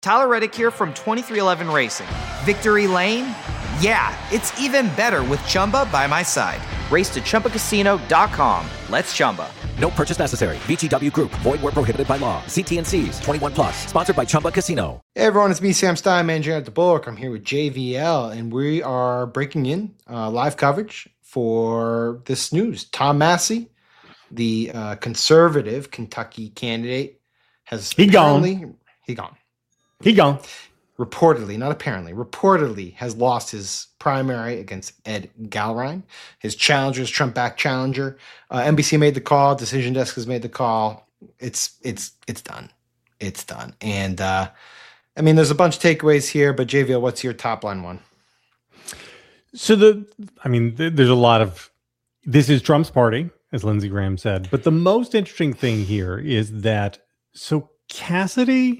Tyler Reddick here from 2311 Racing. Victory Lane? Yeah, it's even better with Chumba by my side. Race to ChumbaCasino.com. Let's Chumba. No purchase necessary. VGW Group. Void where prohibited by law. See T&Cs. 21 plus. Sponsored by Chumba Casino. Hey everyone, it's me, Sam Stein, manager at the Bulwark. I'm here with JVL, and we are breaking in live coverage for this news. Tom Massie, the conservative Kentucky candidate, has He gone. Reportedly, not apparently, reportedly has lost his primary against Ed Galrein. His challenger is Trump-backed challenger. NBC made the call. Decision Desk has made the call. It's done. It's done. And there's a bunch of takeaways here, but JVL, what's your top line one? So there's a lot of, this is Trump's party, as Lindsey Graham said. But the most interesting thing here is that, so Cassidy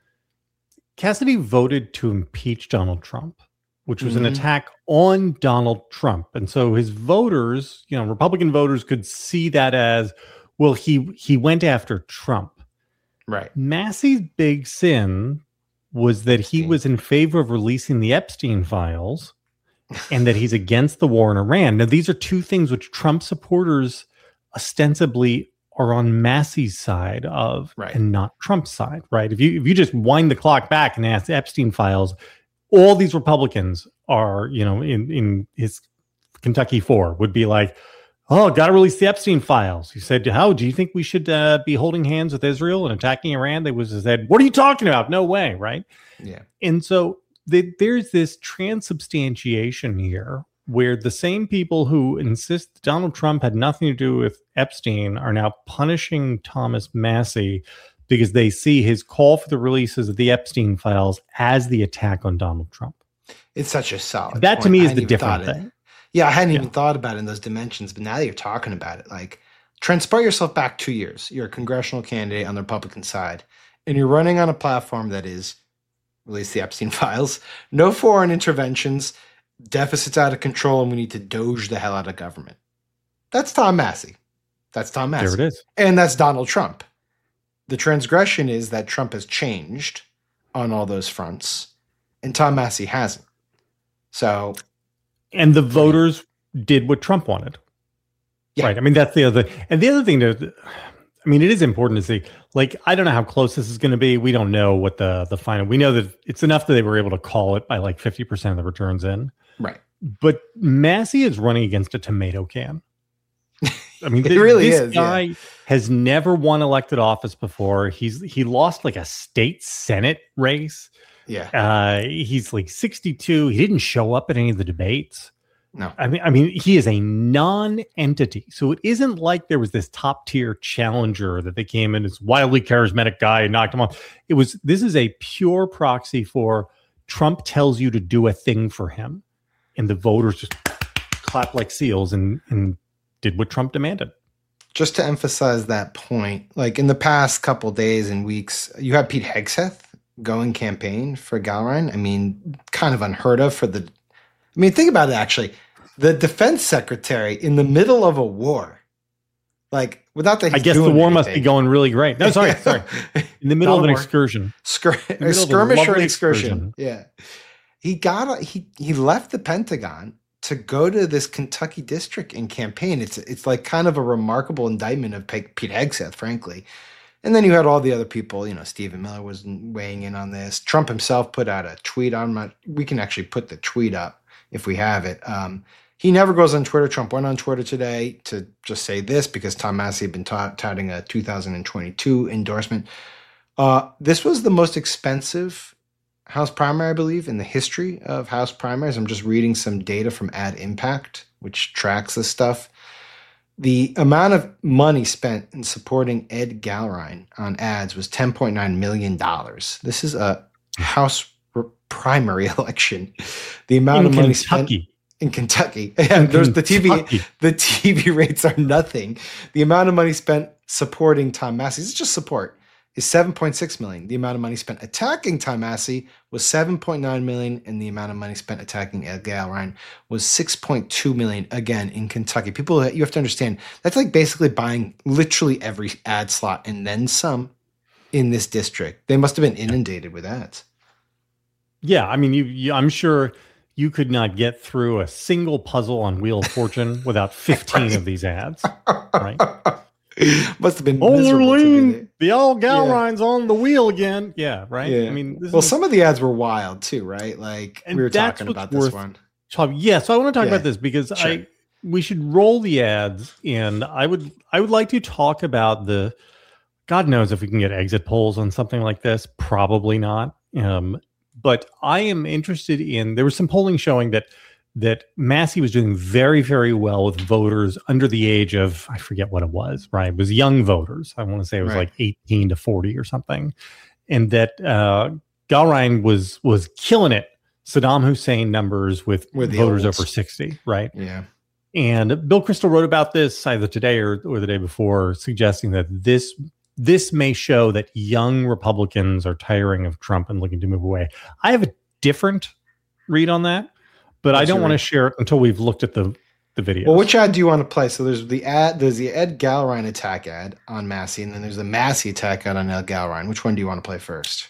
voted to impeach Donald Trump, which was an attack on Donald Trump. And so his voters, Republican voters could see that as, well, he went after Trump. Right. Massie's big sin was that he was in favor of releasing the Epstein files and that he's against the war in Iran. Now, these are two things which Trump supporters ostensibly are on Massie's side of, right, and not Trump's side, right? If you just wind the clock back and ask Epstein files, all these Republicans are, in his Kentucky 4 would be like, oh, got to release the Epstein files. He said, how do you think we should be holding hands with Israel and attacking Iran? They said, what are you talking about? No way, right? Yeah. And so there's this transubstantiation here, where the same people who insist Donald Trump had nothing to do with Epstein are now punishing Thomas Massie because they see his call for the releases of the Epstein files as the attack on Donald Trump. It's such a solid That point. to me is the different thing. Yeah, I hadn't even thought about it in those dimensions, but now that you're talking about it, like, transport yourself back 2 years. You're a congressional candidate on the Republican side, and you're running on a platform that is release the Epstein files, no foreign interventions, deficits out of control, and we need to doge the hell out of government. That's Tom Massie. There it is. And that's Donald Trump. The transgression is that Trump has changed on all those fronts, and Tom Massie hasn't. So, and the voters did what Trump wanted. Yeah. Right. I mean, that's the other. And the other thing it is important to see, like, I don't know how close this is going to be. We don't know what the final, we know that it's enough that they were able to call it by like 50% of the returns in. Right. But Massie is running against a tomato can. I mean, this guy has never won elected office before. He lost like a state Senate race. Yeah. He's like 62. He didn't show up at any of the debates. No. I mean, he is a non-entity. So it isn't like there was this top tier challenger that they came in, this wildly charismatic guy and knocked him off. This is a pure proxy for Trump tells you to do a thing for him, and the voters just clapped like seals and did what Trump demanded. Just to emphasize that point, like in the past couple days and weeks, you have Pete Hegseth going campaign for Galrein. I mean, kind of unheard of think about it, actually. The defense secretary in the middle of a war, like without that, I guess the war must be going really great. No, sorry. In the middle of an excursion. A skirmish or an excursion. Yeah. He left the Pentagon to go to this Kentucky district and campaign. It's like kind of a remarkable indictment of Pete Hegseth, frankly. And then you had all the other people, Stephen Miller was weighing in on this. Trump himself put out a tweet. We can actually put the tweet up if we have it. He never goes on Twitter. Trump went on Twitter today to just say this because Tom Massie had been touting a 2022 endorsement. This was the most expensive House primary, I believe, in the history of House primaries. I'm just reading some data from Ad Impact, which tracks this stuff. The amount of money spent in supporting Ed Galrein on ads was $10.9 million. This is a House primary election. The amount of money spent in Kentucky. Yeah, there's the TV rates are nothing. The amount of money spent supporting Tom Massie, it's just support, is $7.6 million. The amount of money spent attacking Tom Massie was $7.9 million, and the amount of money spent attacking Ed Galrein was $6.2 million, again, in Kentucky. People, you have to understand, that's like basically buying literally every ad slot and then some in this district. They must have been inundated with ads. Yeah, I mean, I'm sure you could not get through a single puzzle on Wheel of Fortune without 15 of these ads, right? Must have been miserable to be the old Galrine's on the wheel again. Yeah, right. Yeah. I mean, some of the ads were wild too, right? Like we were talking about this one. Yeah, so I want to talk about this because we should roll the ads, and I would like to talk about the. God knows if we can get exit polls on something like this. Probably not. But I am interested in. There was some polling showing that Massie was doing very, very well with voters under the age of, I forget what it was, right? It was young voters. I want to say it was like 18 to 40 or something. And that Galrine was killing it. Saddam Hussein numbers with voters over 60, right? Yeah. And Bill Kristol wrote about this either today or the day before, suggesting that this may show that young Republicans are tiring of Trump and looking to move away. I have a different read on that, but I don't want to share it until we've looked at the video. Well, which ad do you want to play? So there's the Ed Galrine attack ad on Massie, and then there's the Massie attack ad on Ed Galrine. Which one do you want to play first?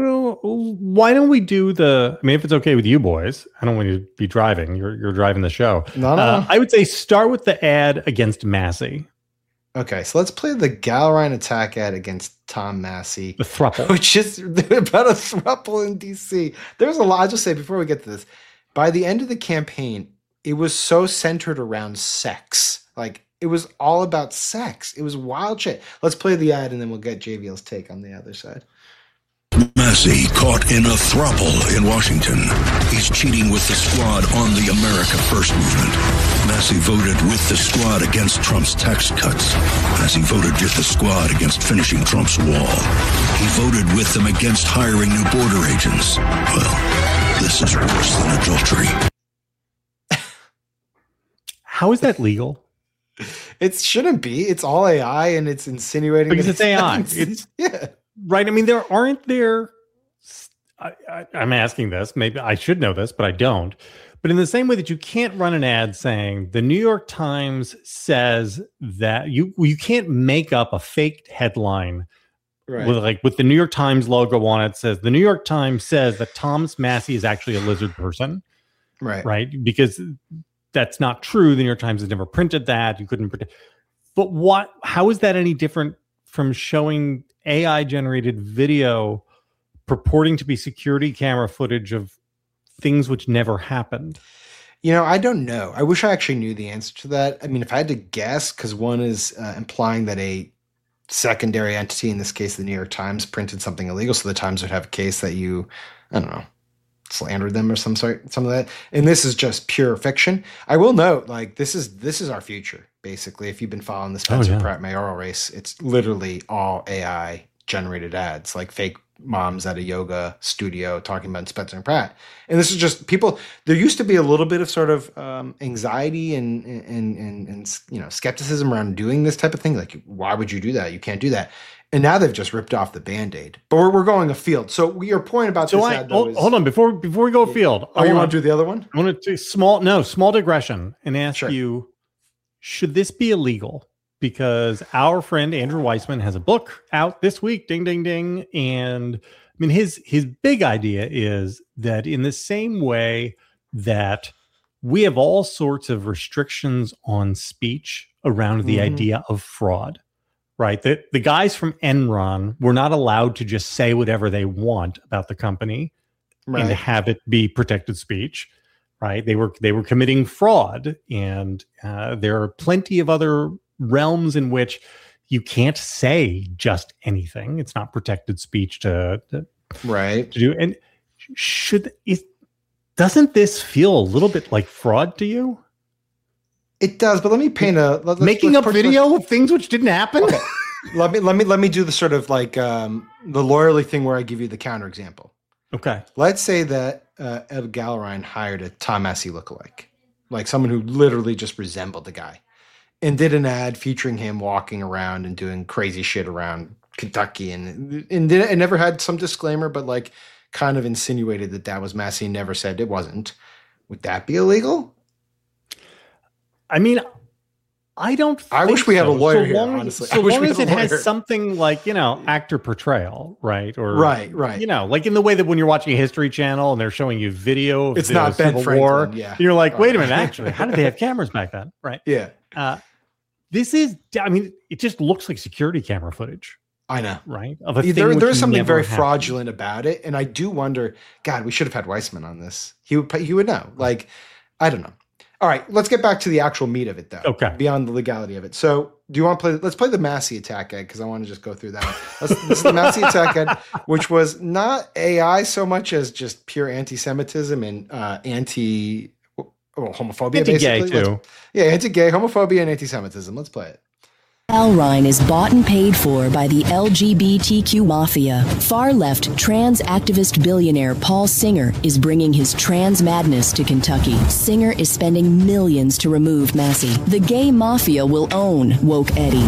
Why don't we do if it's okay with you boys, I don't want you to be driving. You're driving the show. No. I would say start with the ad against Massie. Okay, so let's play the Galrine attack ad against Tom Massie. The thruple. Which is about a thruple in D.C. There's a lot. I'll just say before we get to this, by the end of the campaign, it was so centered around sex. Like, it was all about sex. It was wild shit. Let's play the ad, and then we'll get JVL's take on the other side. Massie caught in a throuple in Washington. He's cheating with the squad on the America First movement. Massie voted with the squad against Trump's tax cuts. Massie voted with the squad against finishing Trump's wall. He voted with them against hiring new border agents. Well, this is worse than adultery. How is that legal? It shouldn't be. It's all AI, and it's insinuating because it's AI. Yeah. Right. I mean, I'm asking this, maybe I should know this, but I don't. But in the same way that you can't run an ad saying the New York Times says that you can't make up a fake headline with the New York Times logo on it, says the New York Times says that Thomas Massie is actually a lizard person. Right. Because that's not true. The New York Times has never printed that. You couldn't print it. But how is that any different from showing AI generated video purporting to be security camera footage of things which never happened? I don't know. I wish I actually knew the answer to that. I mean, if I had to guess, because one is implying that a secondary entity, in this case, the New York Times, printed something illegal. So the Times would have a case that I don't know, slandered them or some of that. And this is just pure fiction. I will note, like, this is our future, basically. If you've been following the Spencer Pratt mayoral race, it's literally all AI generated ads, like fake moms at a yoga studio talking about Spencer and Pratt. And this is just people. There used to be a little bit of sort of anxiety and skepticism around doing this type of thing. Like, why would you do that? You can't do that. And now they've just ripped off the Band-Aid. But we're going afield. So your point about this ad, though, is... Hold on. Before we go afield. You want to do the other one? I want to do small digression and ask you, should this be illegal? Because our friend Andrew Weissman has a book out this week, ding, ding, ding. And I mean, his big idea is that in the same way that we have all sorts of restrictions on speech around the idea of fraud, right? The guys from Enron were not allowed to just say whatever they want about the company and to have it be protected speech, right? They were committing fraud. And there are plenty of other realms in which you can't say just anything. It's not protected speech to do. And doesn't this feel a little bit like fraud to you? It does, but let me paint making up video of things which didn't happen. Okay. let me do the sort of like the lawyerly thing where I give you the counterexample. Okay. Let's say that Ed Galrine hired a Tom Massie lookalike, like someone who literally just resembled the guy, and did an ad featuring him walking around and doing crazy shit around Kentucky, and never had some disclaimer, but like kind of insinuated that was Massie, never said it wasn't. Would that be illegal? I mean, I don't. I wish we had a lawyer here, honestly. So long as it has something like, actor portrayal, right? Or right. Like in the way that when you're watching a History Channel and they're showing you video of it's the not Ben Civil War, yeah. You're like, wait a minute, actually, how did they have cameras back then? Right? Yeah. This is, it just looks like security camera footage. I know, right? There's something very fraudulent about it, and I do wonder. God, we should have had Weissman on this. He would know. Like, I don't know. All right, let's get back to the actual meat of it, though. Okay. Beyond the legality of it. So, do you want to play? Let's play the Massey attack, Ed, because I want to just go through that. This is the Massey attack, Ed, which was not AI so much as just pure anti-Semitism and homophobia, anti-gay basically. Too. Anti-gay, homophobia, and anti-Semitism. Let's play it. Al Rhine is bought and paid for by the LGBTQ mafia. Far-left trans activist billionaire Paul Singer is bringing his trans madness to Kentucky. Singer is spending millions to remove Massey. The gay mafia will own Woke Eddie.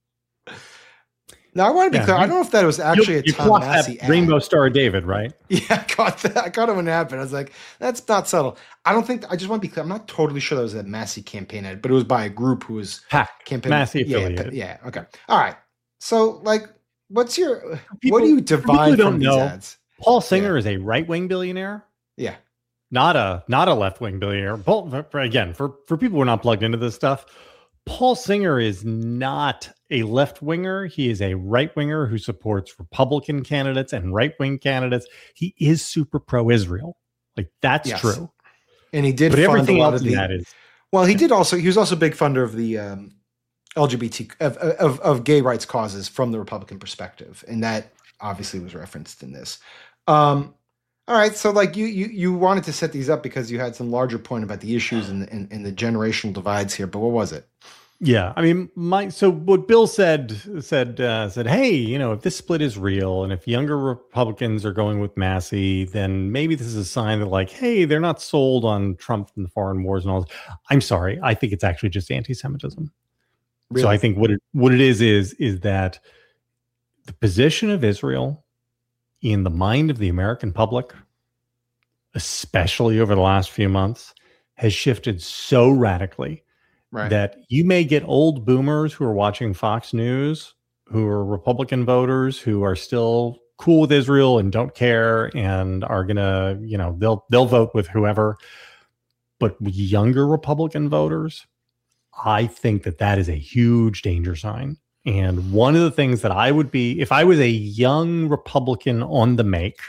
Now, I want to be clear. I don't know if that was actually a Tom Massey ad. Rainbow Star of David, right? Yeah, I caught that. I caught it when it happened. I was like, that's not subtle. I just want to be clear. I'm not totally sure that was a Massey campaign ad, but it was by a group who was campaigning. Massey affiliated. Yeah. Okay. All right. So, like, what do you divine from these ads? Paul Singer is a right-wing billionaire. Yeah. Not a left-wing billionaire. Again, for people who are not plugged into this stuff, Paul Singer is not a left-winger. He is a right-winger who supports Republican candidates and right-wing candidates. He is super pro-Israel. Like, that's true. And he did but fund everything a lot else of in that is. Well, he was also a big funder of the LGBT of gay rights causes from the Republican perspective. And that obviously was referenced in this. All right. So like you wanted to set these up because you had some larger point about the issues and the generational divides here, but what was it? Yeah, I mean, so what Bill said, hey, if this split is real and if younger Republicans are going with Massey, then maybe this is a sign that, like, hey, they're not sold on Trump and the foreign wars and all this. I'm sorry, I think it's actually just anti-Semitism. Really? So I think what it is that the position of Israel in the mind of the American public, especially over the last few months, has shifted so radically. Right. That you may get old boomers who are watching Fox News, who are Republican voters, who are still cool with Israel and don't care and are gonna, they'll vote with whoever. But younger Republican voters, I think that is a huge danger sign. And one of the things that I would be, if I was a young Republican on the make,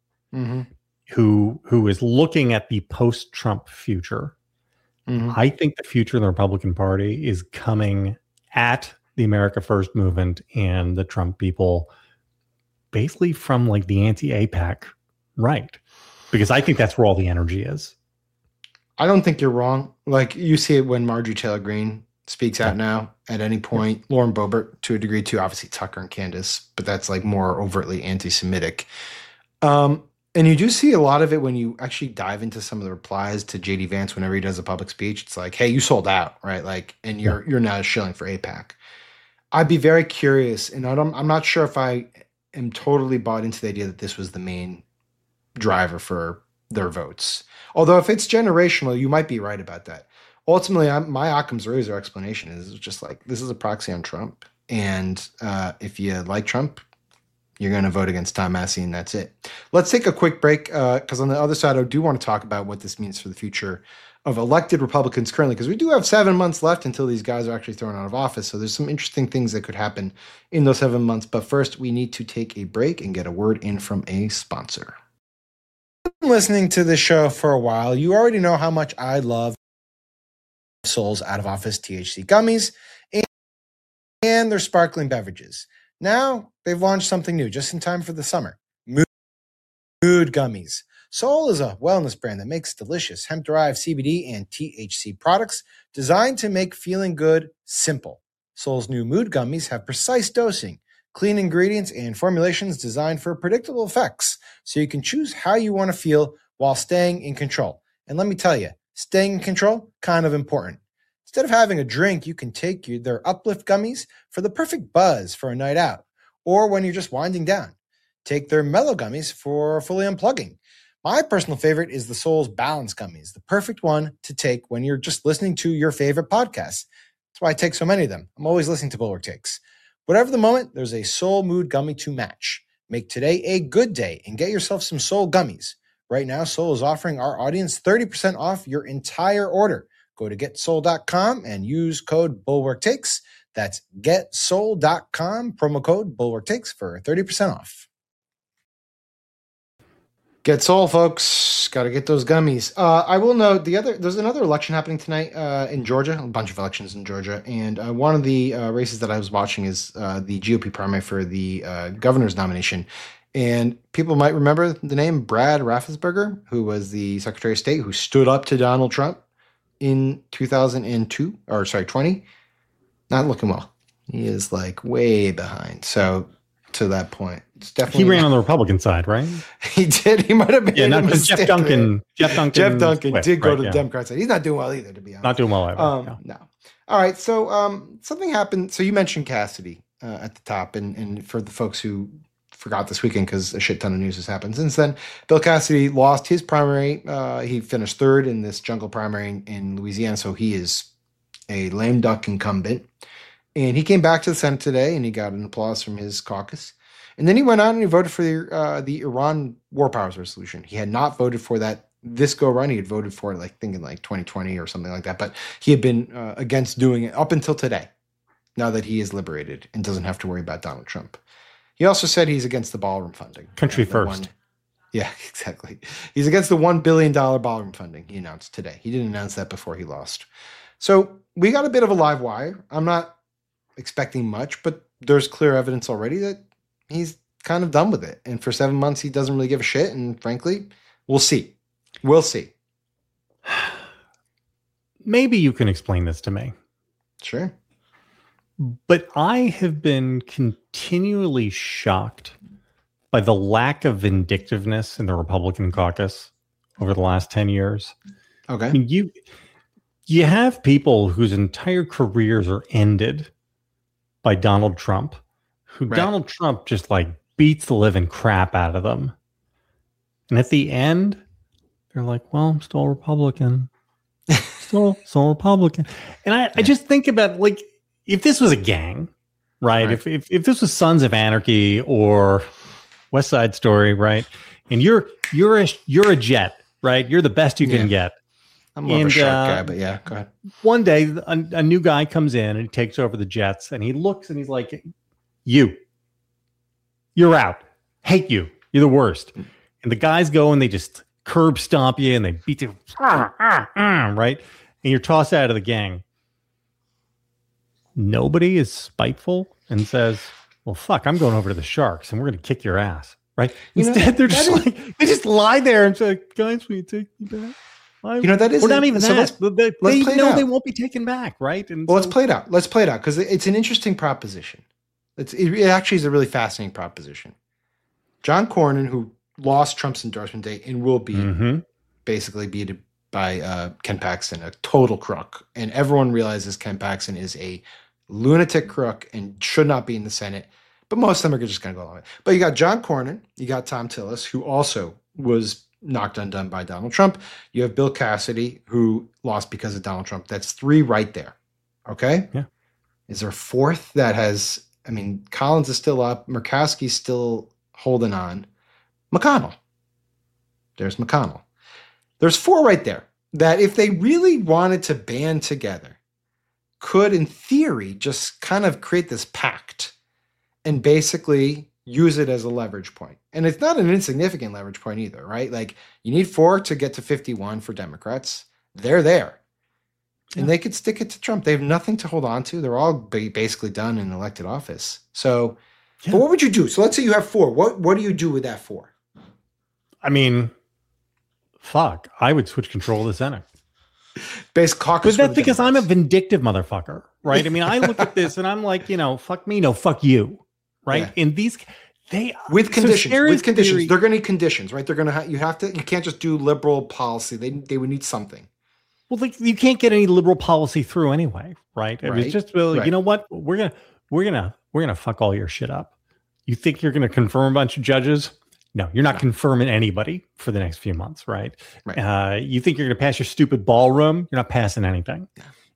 who is looking at the post-Trump future. I think the future of the Republican Party is coming at the America First movement and the Trump people, basically from like the anti-AIPAC right, because I think that's where all the energy is. I don't think you're wrong. Like, you see it when Marjorie Taylor Greene speaks out now at any point. Lauren Boebert to a degree too, obviously Tucker and Candace, but that's like more overtly anti-Semitic. And you do see a lot of it when you actually dive into some of the replies to JD Vance whenever he does a public speech. It's like, hey, you sold out, right? Like, and you're now shilling for AIPAC. I'd be very curious, and I'm not sure if I am totally bought into the idea that this was the main driver for their votes. Although if it's generational, you might be right about that. Ultimately, my Occam's razor explanation is just like, this is a proxy on Trump. And if you like Trump, you're going to vote against Tom Massey, and that's it. Let's take a quick break because on the other side, I do want to talk about what this means for the future of elected Republicans currently, because we do have 7 months left until these guys are actually thrown out of office. So there's some interesting things that could happen in those 7 months. But first, we need to take a break and get a word in from a sponsor. If you've been listening to this show for a while, you already know how much I love Sol's Out of Office THC gummies and their sparkling beverages. Now, they've launched something new just in time for the summer. Mood Gummies. Sol is a wellness brand that makes delicious hemp-derived CBD and THC products designed to make feeling good simple. Sol's new Mood Gummies have precise dosing, clean ingredients, and formulations designed for predictable effects, so you can choose how you want to feel while staying in control. And let me tell you, staying in control, kind of important. Instead of having a drink, you can take their Uplift Gummies for the perfect buzz for a night out, or when you're just winding down. Take their Mellow Gummies for fully unplugging. My personal favorite is the Sol's Balance Gummies, the perfect one to take when you're just listening to your favorite podcasts. That's why I take so many of them. I'm always listening to Bulwark Takes. Whatever the moment, there's a Soul Mood gummy to match. Make today a good day and get yourself some Soul gummies. Right now, Soul is offering our audience 30% off your entire order. Go to getsoul.com and use code BulwarkTakes. That's getsoul.com, promo code BulwarkTakes for 30% off. Get Soul, folks. Got to get those gummies. I will note there's another election happening tonight in Georgia, a bunch of elections in Georgia. And one of the races that I was watching is the GOP primary for the governor's nomination. And people might remember the name Brad Raffensperger, who was the Secretary of State who stood up to Donald Trump in 2020. Not looking well. He is like way behind. So to that point, it's definitely he ran on the Republican side, right? He did. He might have been. Yeah, not because Jeff Duncan did go to the Democrat side. He's not doing well either, to be honest. Not doing well either. No. All right. So something happened. So you mentioned Cassidy at the top, and for the folks who forgot this weekend because a shit ton of news has happened since then, Bill Cassidy lost his primary. He finished third in this jungle primary in Louisiana, so he is a lame duck incumbent. And he came back to the Senate today, and he got an applause from his caucus. And then he went on and he voted for the Iran War Powers Resolution. He had not voted for that this go around. He had voted for it, thinking 2020 or something like that. But he had been against doing it up until today, now that he is liberated and doesn't have to worry about Donald Trump. He also said he's against the ballroom funding. Country first. Yeah, exactly. He's against the $1 billion ballroom funding, he announced today. He didn't announce that before he lost. So we got a bit of a live wire. I'm not expecting much, but there's clear evidence already that he's kind of done with it. And for 7 months, he doesn't really give a shit. And frankly, we'll see. We'll see. Maybe you can explain this to me. Sure. But I have been continually shocked by the lack of vindictiveness in the Republican caucus over the last 10 years. Okay. I mean, you have people whose entire careers are ended by Donald Trump, who Right. Donald Trump just beats the living crap out of them. And at the end, they're like, well, I'm still a Republican. Still Republican. And I just think about if this was a gang, right? If this was Sons of Anarchy or West Side Story, right? And you're a jet, right? You're the best you can get. I'm more of a shark guy, but yeah, go ahead. One day, a new guy comes in and he takes over the Jets, and he looks and he's like, you're out. Hate you. You're the worst. And the guys go and they just curb stomp you and they beat you, right? And you're tossed out of the gang. Nobody is spiteful and says, well, fuck, I'm going over to the Sharks and we're going to kick your ass, right? Instead, they're just they just lie there and say, guys, will you take me back? That is not even so that. They know they won't be taken back, right? And let's play it out. Let's play it out because it's an interesting proposition. It actually is a really fascinating proposition. John Cornyn, who lost Trump's endorsement date and will be basically beat by Ken Paxton, a total crook, and everyone realizes Ken Paxton is a lunatic crook and should not be in the Senate. But most of them are just going to go along with it. But you got John Cornyn, you got Thom Tillis, who also was knocked undone by Donald Trump. You have Bill Cassidy, who lost because of Donald Trump. That's three right there. Okay? Yeah. Is there a fourth that has, Collins is still up. Murkowski's still holding on. McConnell. There's McConnell. There's four right there that if they really wanted to band together, could in theory just kind of create this pact and basically use it as a leverage point. And it's not an insignificant leverage point either, right? You need 4 to get to 51 for Democrats. They're there. And they could stick it to Trump. They have nothing to hold on to. They're all basically done in elected office. So, but what would you do? So let's say you have 4. What do you do with that 4? Fuck. I would switch control of the Senate. Base caucus. But that's because I'm a vindictive motherfucker, right? I look at this and I'm like, fuck me, no, fuck you. Right. Yeah. And with conditions, theory, they're going to need conditions, right? They're going to, you can't just do liberal policy. They would need something. Well, you can't get any liberal policy through anyway. Right. It was just, you know what? We're going to fuck all your shit up. You think you're going to confirm a bunch of judges? No, you're not confirming anybody for the next few months. Right. You think you're going to pass your stupid ballroom? You're not passing anything.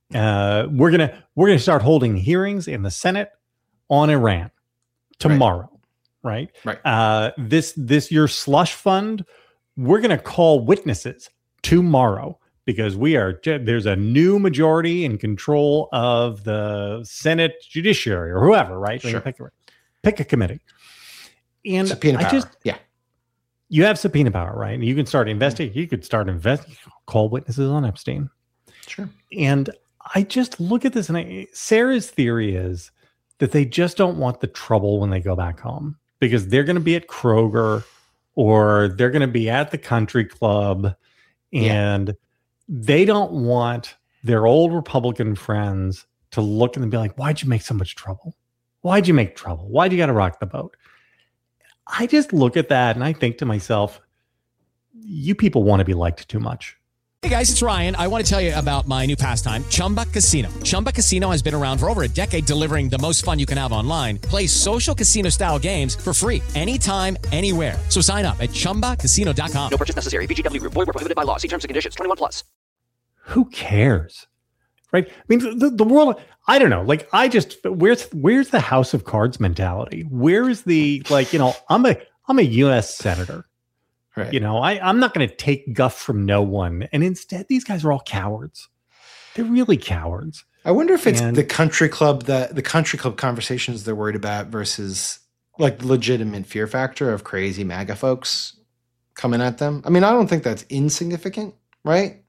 We're gonna start holding hearings in the Senate on Iran tomorrow, right? This your slush fund. We're gonna call witnesses tomorrow because there's a new majority in control of the Senate Judiciary or whoever, right? Sure. Pick a committee. And subpoena power. You have subpoena power, right? And you can start investigating. You could start call witnesses on Epstein. Sure. And I just look at this, and Sarah's theory is that they just don't want the trouble when they go back home because they're going to be at Kroger or they're going to be at the country club, and they don't want their old Republican friends to look and be like, why'd you make so much trouble? Why'd you make trouble? Why'd you got to rock the boat? I just look at that and I think to myself, you people want to be liked too much. Hey guys, it's Ryan. I want to tell you about my new pastime, Chumba Casino. Chumba Casino has been around for over a decade, delivering the most fun you can have online. Play social casino style games for free anytime, anywhere. So sign up at ChumbaCasino.com. No purchase necessary. VGW Group. Void where prohibited by law. See terms and conditions. 21+. Who cares? Right? I mean, the world, I don't know. Like, where's the House of Cards mentality? Where's the, I'm a U.S. senator. Right. I'm not going to take guff from no one. And instead, these guys are all cowards. They're really cowards. I wonder if it's the country club conversations they're worried about versus like legitimate fear factor of crazy MAGA folks coming at them. I mean, I don't think that's insignificant, right?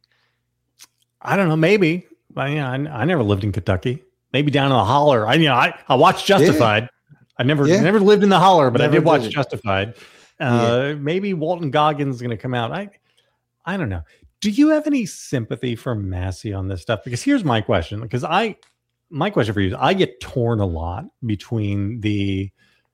I don't know. Maybe. I never lived in Kentucky. Maybe down in the holler. I watched Justified. I never lived in the holler, but I did watch Justified. Maybe Walton Goggins is going to come out. I don't know. Do you have any sympathy for Massie on this stuff? Because here's my question. Because my question for you is, I get torn a lot between we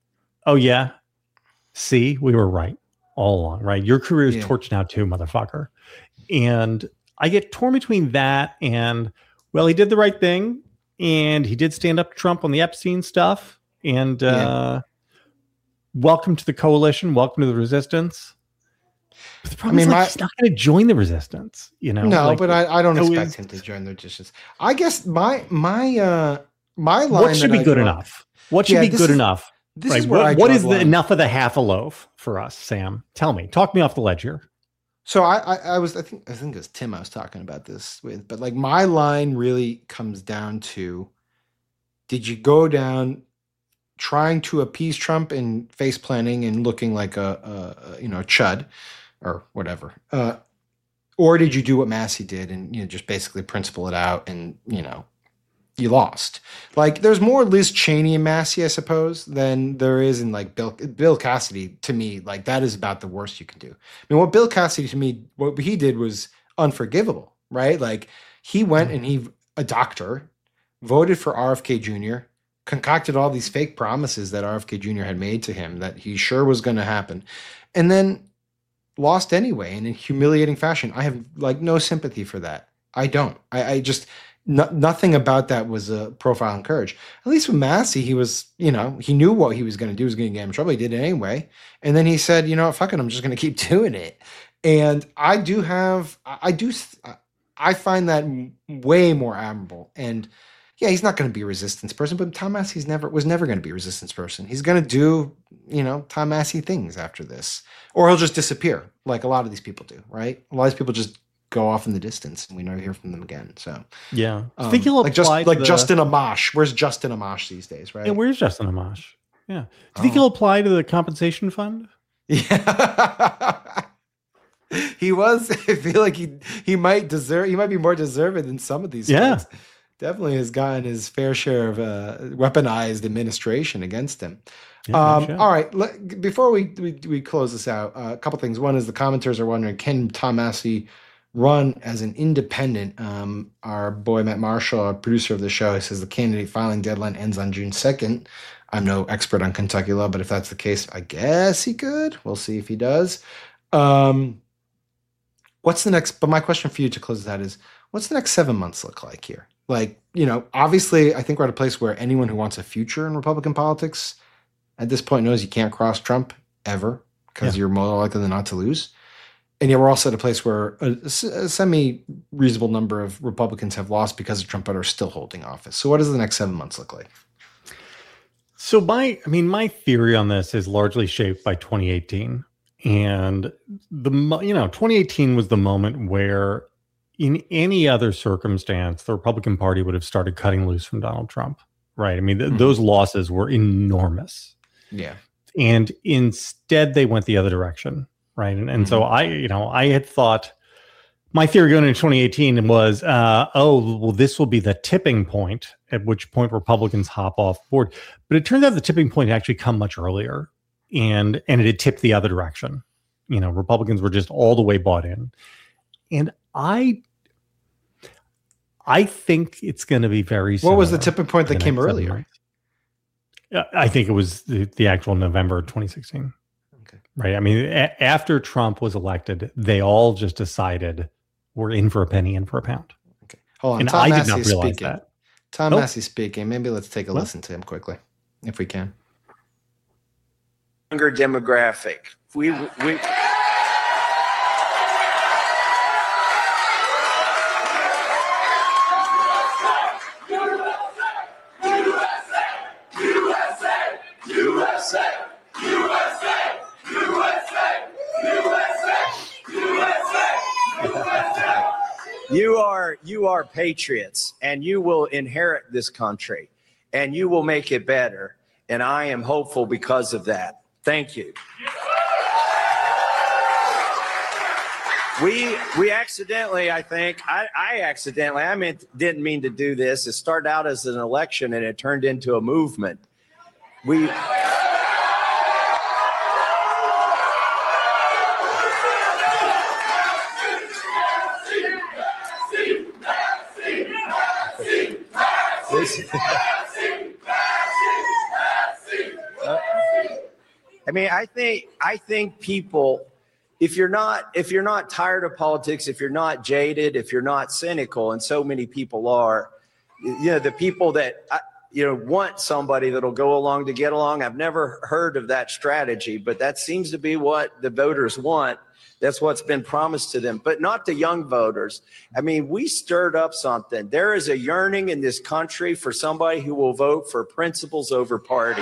were right all along, right? Your career is torched now too, motherfucker. And I get torn between that and, well, he did the right thing and he did stand up to Trump on the Epstein stuff. And welcome to the coalition. Welcome to the resistance. But the problem is, he's not going to join the resistance. No, but I don't expect him to join the resistance. I guess my line. What should be good enough? What should be good enough? This is what is enough of the half a loaf for us, Sam? Tell me. Talk me off the ledge here. So I think it was Tim I was talking about this with, but like my line really comes down to, did you go down trying to appease Trump and face planning and looking like a chud or whatever, or did you do what Massie did and just basically principle it out and you lost? Like, there's more Liz Cheney and Massie, I suppose, than there is in like Bill Cassidy. To me, like, that is about the worst you can do. I mean, what Bill Cassidy, to me, what he did was unforgivable, right? Like, he went and a doctor, voted for RFK Jr., concocted all these fake promises that RFK Jr. had made to him that he sure was going to happen, and then lost anyway in a humiliating fashion. I have like no sympathy for that. I don't. I just... nothing about that was a profile in courage. At least with Massie, he was, he knew what he was going to do. He was going to get him in trouble. He did it anyway. And then he said, fuck it, I'm just going to keep doing it. And I find that way more admirable. And yeah, he's not going to be a resistance person, but Tom Massie was never going to be a resistance person. He's going to do, Tom Massie things after this, or he'll just disappear like a lot of these people do, right? A lot of these people just go off in the distance and we never hear from them again. So yeah, I think he'll apply Justin Amash. Where's Justin Amash these days, right? Yeah, where's Justin Amash? Yeah, do you think he'll apply to the compensation fund? Yeah, he was. I feel like he might be more deserving than some of these. Folks. Definitely has gotten his fair share of weaponized administration against him. Yeah, all right. Before we close this out, a couple things. One is the commenters are wondering, can Tom Massie run as an independent? Our boy Matt Marshall, our producer of the show, says the candidate filing deadline ends on June 2nd. I'm no expert on Kentucky law, but if that's the case, I guess he could. We'll see if he does. What's the next? But my question for you to close that is, what's the next 7 months look like here? Like, obviously, I think we're at a place where anyone who wants a future in Republican politics at this point knows you can't cross Trump ever because you're more likely than not to lose. And yet we're also at a place where a semi-reasonable number of Republicans have lost because of Trump but are still holding office. So what does the next 7 months look like? So my theory on this is largely shaped by 2018. And 2018 was the moment where in any other circumstance, the Republican Party would have started cutting loose from Donald Trump, right? I mean, those losses were enormous. Yeah. And instead they went the other direction, right? And so I had thought, my theory going into 2018 was, this will be the tipping point, at which point Republicans hop off board. But it turns out the tipping point had actually come much earlier, and it had tipped the other direction. Republicans were just all the way bought in. And I think it's going to be very similar. What was the tipping point that came earlier? I think it was the actual November 2016. Okay. Right. I mean, after Trump was elected, they all just decided we're in for a penny, in for a pound. Okay. Hold on. And Tom I Massey did not realize speaking. that. Tom Massey speaking. Maybe let's take a listen to him quickly, if we can. Younger demographic. We You are patriots, and you will inherit this country, and you will make it better. And I am hopeful because of that. Thank you. We accidentally, I think, didn't mean to do this. It started out as an election, and it turned into a movement. I think people, if you're not tired of politics, if you're not jaded, if you're not cynical, and so many people are, the people that want somebody that'll go along to get along. I've never heard of that strategy, but that seems to be what the voters want. That's what's been promised to them, but not the young voters. I mean, we stirred up something. There is a yearning in this country for somebody who will vote for principles over party.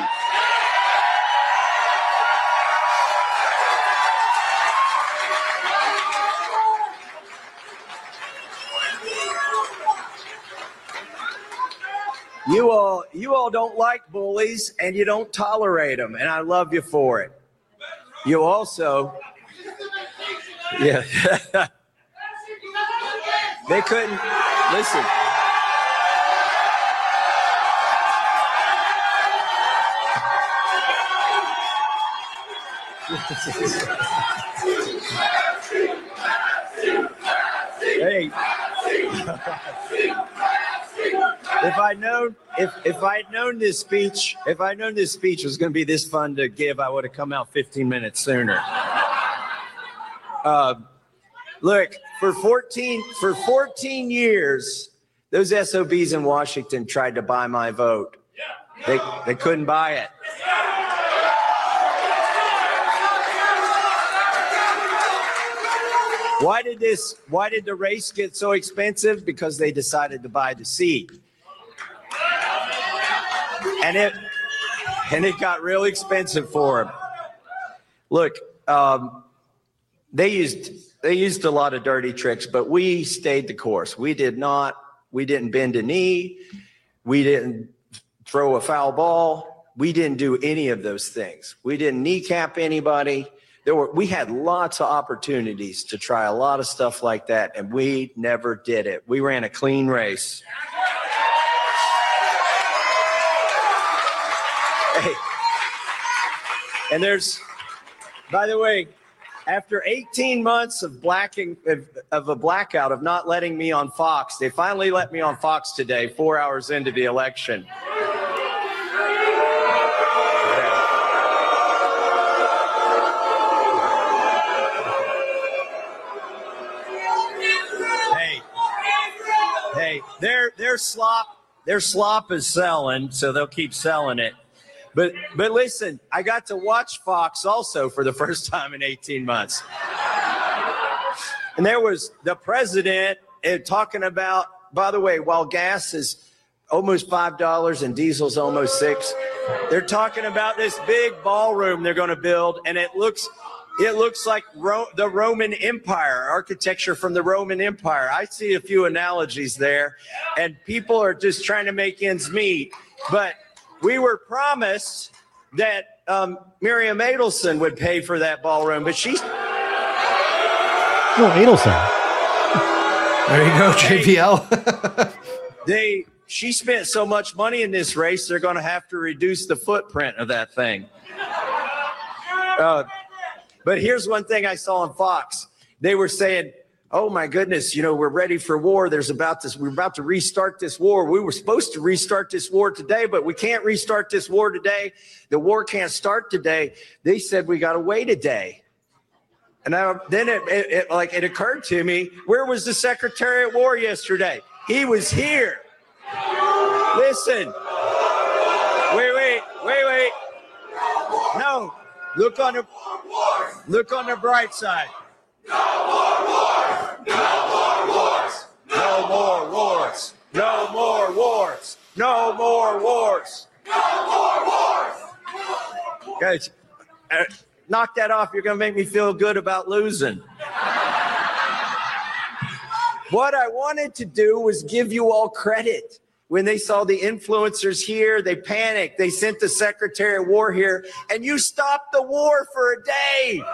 You all don't like bullies, and you don't tolerate them, and I love you for it. You also, yeah, they couldn't listen. Hey. If I'd known this speech was going to be this fun to give, I would have come out 15 minutes sooner. Look, for 14 years, those SOBs in Washington tried to buy my vote. They couldn't buy it. Why did the race get so expensive? Because they decided to buy the seat. And it got real expensive for them. Look, they used a lot of dirty tricks, but we stayed the course. We didn't bend a knee. We didn't throw a foul ball. We didn't do any of those things. We didn't kneecap anybody. We had lots of opportunities to try a lot of stuff like that, and we never did it. We ran a clean race. Hey. And by the way, after 18 months of a blackout of not letting me on Fox, they finally let me on Fox today, 4 hours into the election. Hey, their slop is selling, so they'll keep selling it. But listen, I got to watch Fox also for the first time in 18 months. And there was the president talking about, by the way, while gas is almost $5 and diesel's almost $6, they're talking about this big ballroom they're going to build, and it looks like the Roman Empire, architecture from the Roman Empire. I see a few analogies there, and people are just trying to make ends meet. But we were promised that Miriam Adelson would pay for that ballroom, but she's... Oh, Adelson. There you go, JPL. She spent so much money in this race, they're going to have to reduce the footprint of that thing. But here's one thing I saw on Fox. They were saying, oh my goodness, we're ready for war. We're about to restart this war. We were supposed to restart this war today, but we can't restart this war today. The war can't start today. They said we got to wait a day. And then it occurred to me, where was the Secretary of War yesterday? He was here. Listen. Wait. No. Look on the bright side. No more wars. No more wars. No more wars. No more wars. No more wars. No more wars. Guys, knock that off. You're going to make me feel good about losing. What I wanted to do was give you all credit. When they saw the influencers here, they panicked. They sent the Secretary of War here, and you stopped the war for a day.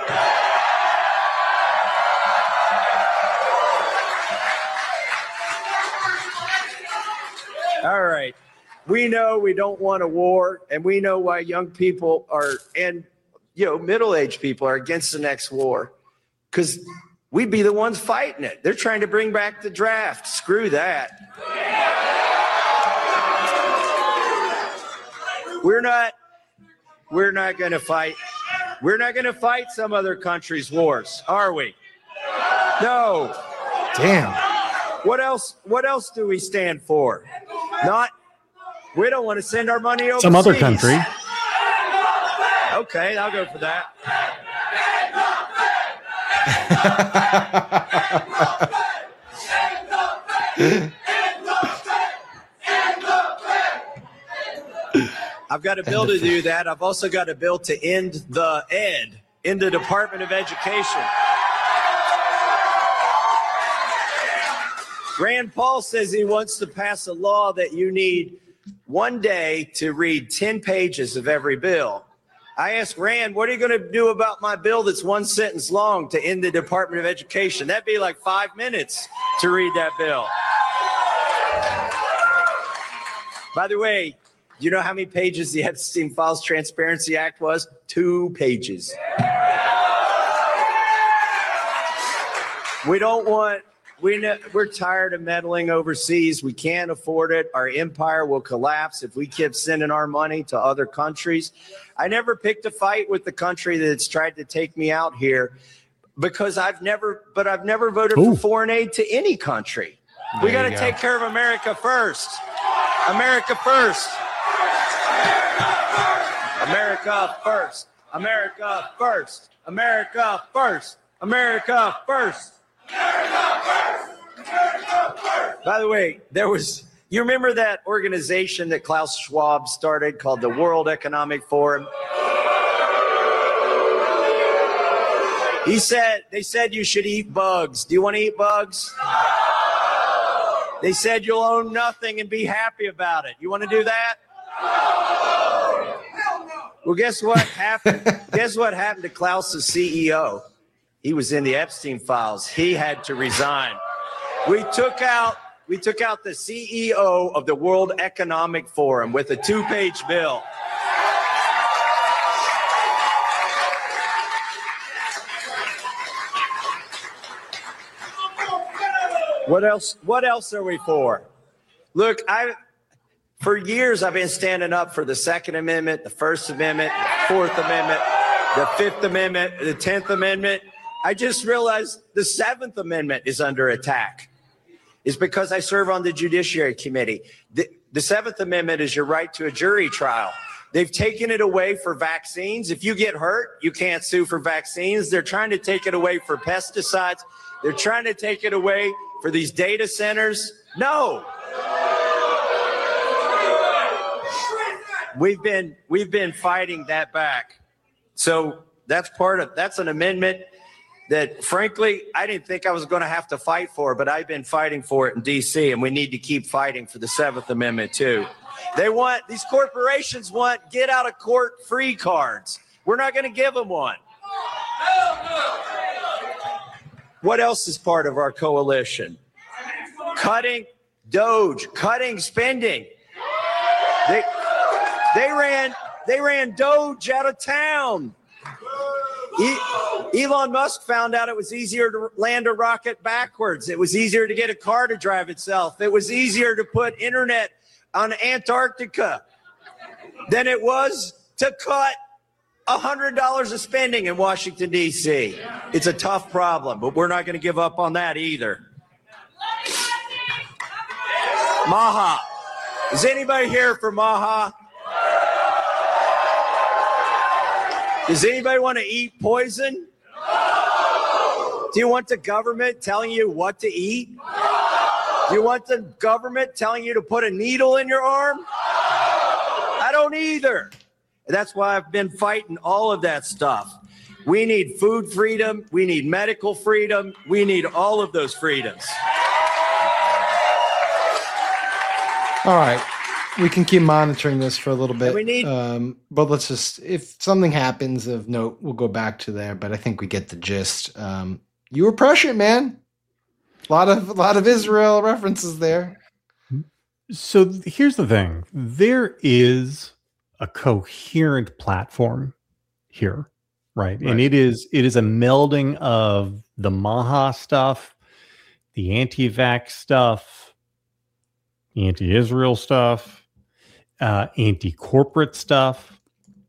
All right. We know we don't want a war, and we know why young people and middle-aged people are against the next war, because we'd be the ones fighting it. They're trying to bring back the draft. Screw that. We're not going to fight. We're not going to fight some other country's wars, are we? No. Damn. What else do we stand for? We don't want to send our money overseas. Some other country. Okay, I'll go for that. I've got a bill to do that. I've also got a bill to end the Department of Education. Rand Paul says he wants to pass a law that you need one day to read 10 pages of every bill. I asked Rand, what are you going to do about my bill that's one sentence long to end the Department of Education? That'd be like 5 minutes to read that bill. By the way, do you know how many pages the Epstein Files Transparency Act was? 2 pages. We're tired of meddling overseas. We can't afford it. Our empire will collapse if we keep sending our money to other countries. I never picked a fight with the country that's tried to take me out here because I've never voted for foreign aid to any country. We got to take care of America first. America first. America first. America first. America first. America first. By the way, you remember that organization that Klaus Schwab started called the World Economic Forum? They said you should eat bugs. Do you want to eat bugs? They said you'll own nothing and be happy about it. You want to do that? Well, guess what happened? Guess what happened to Klaus's CEO? He was in the Epstein files. He had to resign. We took out the CEO of the World Economic Forum with a 2-page bill. What else are we for? Look, for years I've been standing up for the Second Amendment, the First Amendment, the Fourth Amendment, the Fifth Amendment, the 10th Amendment. I just realized the 7th Amendment is under attack. It's because I serve on the Judiciary Committee. The 7th Amendment is your right to a jury trial. They've taken it away for vaccines. If you get hurt, you can't sue for vaccines. They're trying to take it away for pesticides. They're trying to take it away for these data centers. No. We've been fighting that back. So that's an amendment that, frankly, I didn't think I was going to have to fight for, but I've been fighting for it in D.C., and we need to keep fighting for the 7th Amendment, too. These corporations want get-out-of-court-free cards. We're not going to give them one. What else is part of our coalition? Cutting spending. They ran Doge out of town. Elon Musk found out it was easier to land a rocket backwards. It was easier to get a car to drive itself. It was easier to put internet on Antarctica than it was to cut $100 of spending in Washington, D.C. It's a tough problem, but we're not going to give up on that either. Maha. Is anybody here for Maha? Does anybody want to eat poison? Do you want the government telling you what to eat? Do you want the government telling you to put a needle in your arm? I don't either. That's why I've been fighting all of that stuff. We need food freedom. We need medical freedom. We need all of those freedoms. All right. We can keep monitoring this for a little bit. We need, but let's just, if something happens of note, we'll go back to there. But I think we get the gist. You were prescient, man. A lot of Israel references there. So here's the thing. There is a coherent platform here, right? And it is a melding of the Maha stuff, the anti-vax stuff, the anti-Israel stuff, anti-corporate stuff.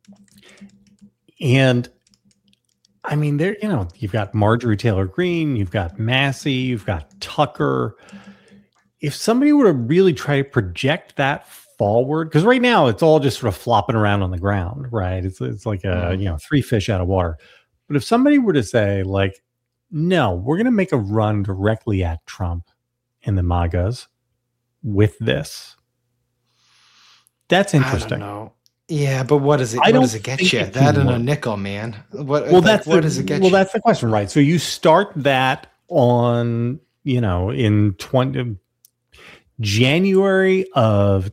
And I mean, there, you've got Marjorie Taylor Greene, you've got Massey, you've got Tucker. If somebody were to really try to project that forward, because right now it's all just sort of flopping around on the ground, right? It's like three fish out of water. But if somebody were to say, like, no, we're going to make a run directly at Trump and the MAGAs with this, that's interesting. I don't know. Yeah, but what does it? What does it get you? That and a nickel, man. What does it get you? Well, that's the question, right? So you start that on, in January of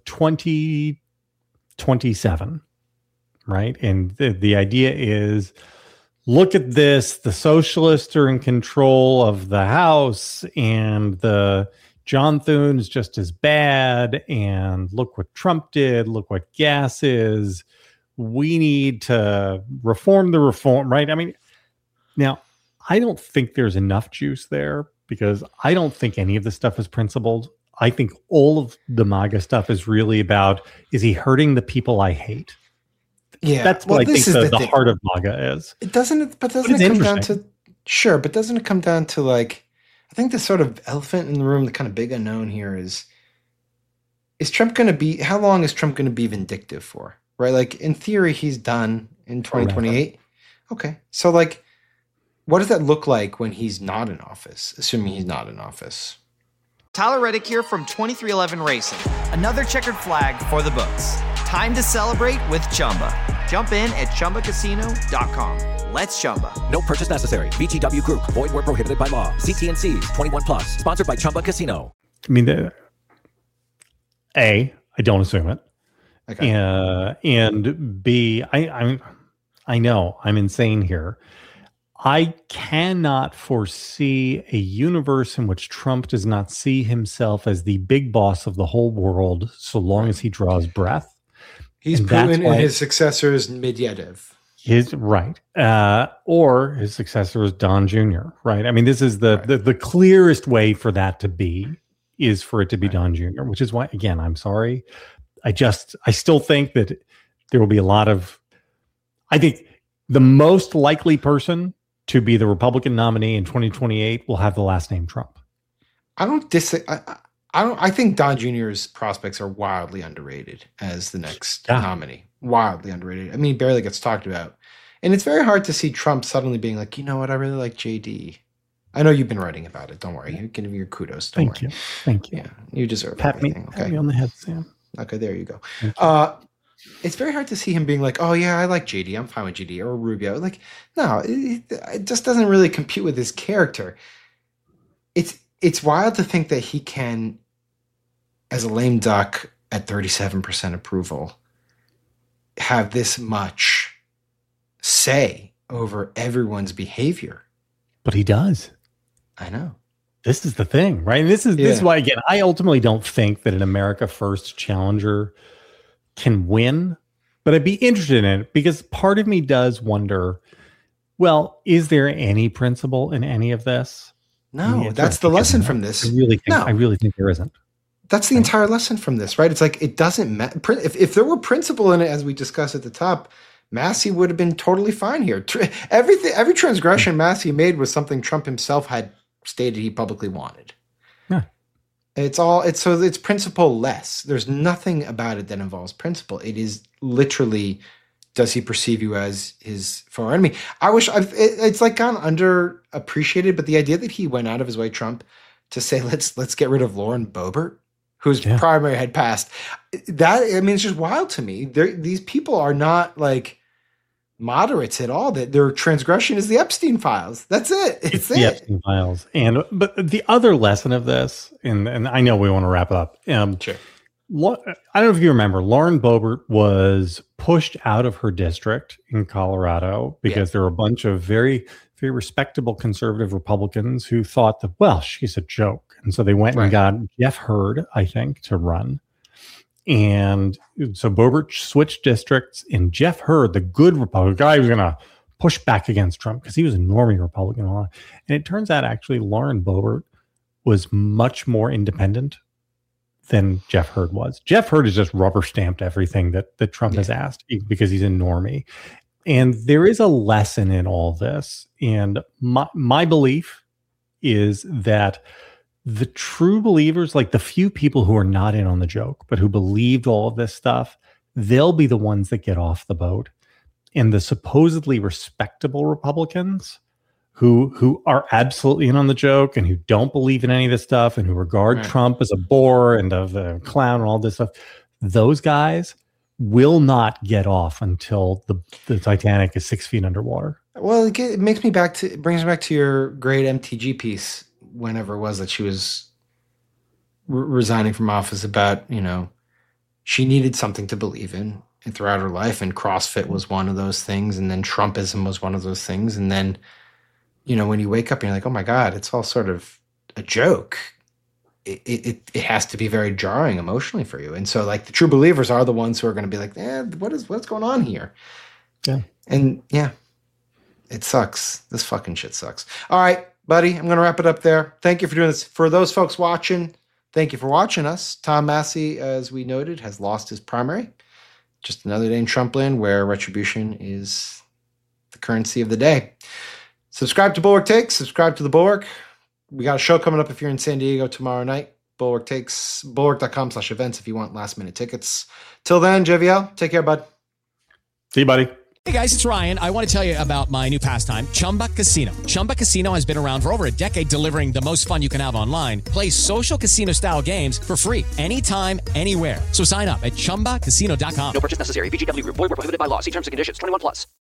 2027, right? And the idea is, look at this: the socialists are in control of the House, and the John Thune's just as bad, and look what Trump did, look what gas is. We need to reform the reform, right? I mean, now, I don't think there's enough juice there, because I don't think any of this stuff is principled. I think all of the MAGA stuff is really about, is he hurting the people I hate? Yeah. That's what I think the heart of MAGA is. Doesn't it come down to, sure, but doesn't it come down to, like, I think the sort of elephant in the room, the kind of big unknown here is Trump going to be, how long is Trump going to be vindictive for, right? Like, in theory, he's done in 2028. Okay. So, like, what does that look like when he's not in office, assuming he's not in office? Tyler Reddick here from 2311 Racing. Another checkered flag for the books. Time to celebrate with Chumba. Jump in at ChumbaCasino.com. Let's Chumba. No purchase necessary. VGW Group. Void where prohibited by law. See T&Cs. 21 plus. Sponsored by Chumba Casino. I mean, I don't assume it. Okay. And B, I know I'm insane here. I cannot foresee a universe in which Trump does not see himself as the big boss of the whole world so long as he draws breath. He's Putin and his successor is Medvedev. Or his successor is Don Jr., right? I mean, this is the clearest way for that to be, is for it to be Don Jr., which is why, again, I'm sorry. I still think that there will be a lot of, I think the most likely person to be the Republican nominee in 2028 will have the last name Trump. I think Don Jr.'s prospects are wildly underrated as the next nominee. Wildly underrated. I mean, he barely gets talked about. And it's very hard to see Trump suddenly being like, you know what, I really like JD. I know you've been writing about it. Don't worry. You're giving your kudos. Thank you. Yeah, you deserve pat everything. Pat me on the head, Sam. Okay, there you go. It's very hard to see him being like, oh, yeah, I like JD. I'm fine with JD or Rubio. Like, no, it just doesn't really compute with his character. It's wild to think that he can, as a lame duck at 37% approval, have this much say over everyone's behavior. But he does. I know. This is the thing, right? And this is why, again, I ultimately don't think that an America First challenger can win, but I'd be interested in it because part of me does wonder, well, is there any principle in any of this? No, that's the lesson from this. I really think there isn't. That's the entire lesson from this, right? It's like, it doesn't matter. If there were principle in it, as we discussed at the top, Massey would have been totally fine here. Every transgression Massey made was something Trump himself had stated he publicly wanted. Yeah. It's principle less. There's nothing about it that involves principle. It is literally, does he perceive you as his foe or enemy? It's like gone underappreciated, but the idea that he went out of his way, Trump, to say, let's get rid of Lauren Boebert, whose primary had passed. It's just wild to me. These people are not like moderates at all. That their transgression is the Epstein files. That's it. It's the Epstein files. But the other lesson of this, and I know we want to wrap up. Sure. I don't know if you remember, Lauren Boebert was pushed out of her district in Colorado because there were a bunch of very, very respectable conservative Republicans who thought that, well, she's a joke. And so they went and got Jeff Hurd, I think, to run. And so Boebert switched districts, and Jeff Hurd, the good Republican guy, was going to push back against Trump because he was a normie Republican. And it turns out actually Lauren Boebert was much more independent than Jeff Hurd was. Jeff Hurd has just rubber stamped everything that Trump has asked because he's a normie. And there is a lesson in all this. And my belief is that the true believers, like the few people who are not in on the joke, but who believed all of this stuff, they'll be the ones that get off the boat. And the supposedly respectable Republicans who are absolutely in on the joke and who don't believe in any of this stuff and who regard Trump as a bore and a clown and all this stuff, those guys will not get off until the Titanic is 6 feet underwater. Well, it brings me back to your great MTG piece, whenever it was that she was resigning from office, about, she needed something to believe in and throughout her life. And CrossFit was one of those things. And then Trumpism was one of those things. And then, when you wake up and you're like, oh my God, it's all sort of a joke. It has to be very jarring emotionally for you. And so like the true believers are the ones who are going to be like, what's going on here? Yeah. And it sucks. This fucking shit sucks. All right, buddy, I'm going to wrap it up there. Thank you for doing this. For those folks watching, thank you for watching us. Tom Massey, as we noted, has lost his primary. Just another day in Trump land where retribution is the currency of the day. Subscribe to Bulwark Takes. Subscribe to the Bulwark. We got a show coming up if you're in San Diego tomorrow night. Bulwark Takes, bulwark.com/events if you want last minute tickets. Till then, JVL, take care, bud. See you, buddy. Hey guys, it's Ryan. I want to tell you about my new pastime, Chumba Casino. Chumba Casino has been around for over a decade, delivering the most fun you can have online. Play social casino style games for free anytime, anywhere. So sign up at ChumbaCasino.com. No purchase necessary. VGW Group. Void where prohibited by law. See terms and conditions. 21+.